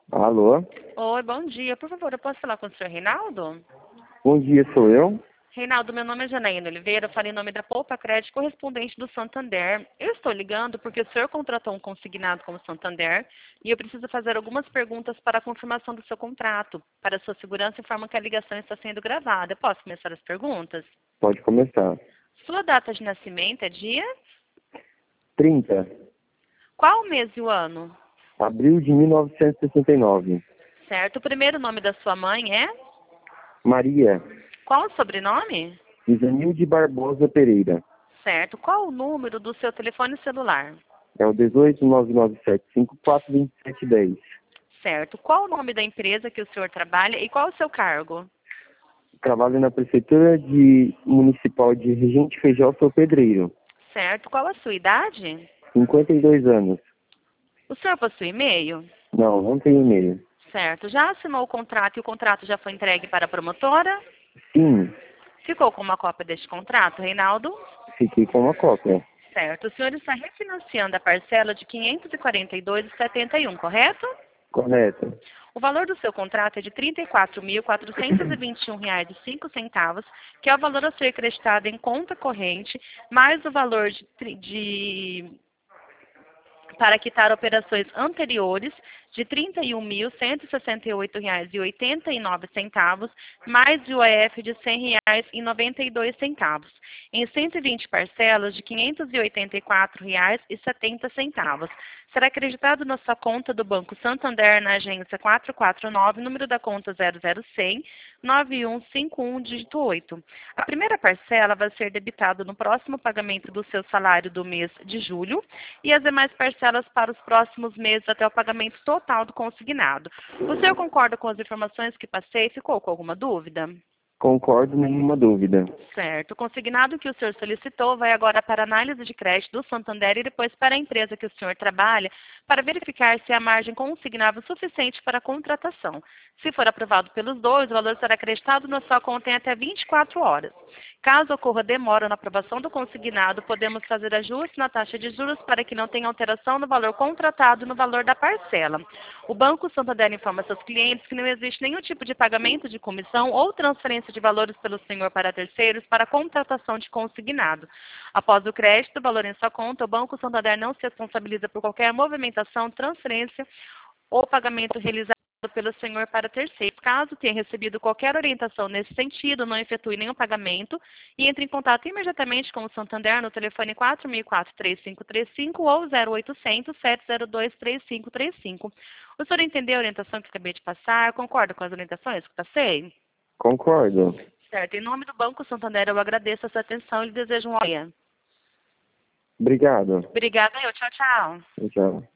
Alô? Oi, bom dia. Por favor, eu posso falar com o senhor Reinaldo? Bom dia, sou eu? Reinaldo, meu nome é Janaína Oliveira, eu falei em nome da Poupa Crédito, correspondente do Santander. Eu estou ligando porque o senhor contratou um consignado como Santander e eu preciso fazer algumas perguntas para a confirmação do seu contrato. Para a sua segurança, informo que a ligação está sendo gravada. Posso começar as perguntas? Pode começar. Sua data de nascimento é dia? 30, Qual o mês e o ano? abril de 1969. Certo. O primeiro nome da sua mãe é? Maria, Qual o sobrenome? Isanilde Barbosa Pereira. Certo. Qual o número do seu telefone celular? É o 18997542710. Certo. Qual o nome da empresa que o senhor trabalha e qual o seu cargo? Trabalho na Prefeitura Municipal de Regente Feijó, sou pedreiro. Certo. Qual a sua idade? 52 anos. O senhor possui e-mail? Não, não tenho e-mail. Certo. Já assinou o contrato e o contrato já foi entregue para a promotora? Sim, Ficou com uma cópia deste contrato, Reinaldo? fiquei com uma cópia. Certo. O senhor está refinanciando a parcela de R$ 542,71, correto? Correto. O valor do seu contrato é de R$ 34.421,05, que é o valor a ser creditado em conta corrente, mais o valor para quitar operações anteriores de R$ 31.168,89, mais o IOF de R$ 100,92, em 120 parcelas de R$ 584,70. Será acreditado na sua conta do Banco Santander na agência 449, número da conta 00100 9151, dígito 8. A primeira parcela vai ser debitada no próximo pagamento do seu salário do mês de julho e as demais parcelas para os próximos meses até o pagamento total do consignado. O senhor concorda com as informações que passei? Ficou com alguma dúvida? Concordo, nenhuma dúvida. Certo. O consignado que o senhor solicitou vai agora para análise de crédito do Santander e depois para a empresa que o senhor trabalha para verificar se a margem consignável é suficiente para a contratação. Se for aprovado pelos dois, o valor será acreditado na sua conta em até 24 horas. Caso ocorra demora na aprovação do consignado, podemos fazer ajustes na taxa de juros para que não tenha alteração no valor contratado e no valor da parcela. O Banco Santander informa seus clientes que não existe nenhum tipo de pagamento de comissão ou transferência de valores pelo senhor para terceiros para contratação de consignado. Após o crédito, o valor em sua conta, o Banco Santander não se responsabiliza por qualquer movimentação, transferência ou pagamento realizado pelo senhor para terceiros. Caso tenha recebido qualquer orientação nesse sentido, não efetue nenhum pagamento e entre em contato imediatamente com o Santander no telefone 4004-3535 ou 0800-702-3535. O senhor entendeu a orientação que acabei de passar? Concorda com as orientações que passei? Concordo. Certo. Em nome do Banco Santander, eu agradeço a sua atenção e lhe desejo um bom dia. Obrigado. Obrigada, eu. Tchau, tchau. Tchau.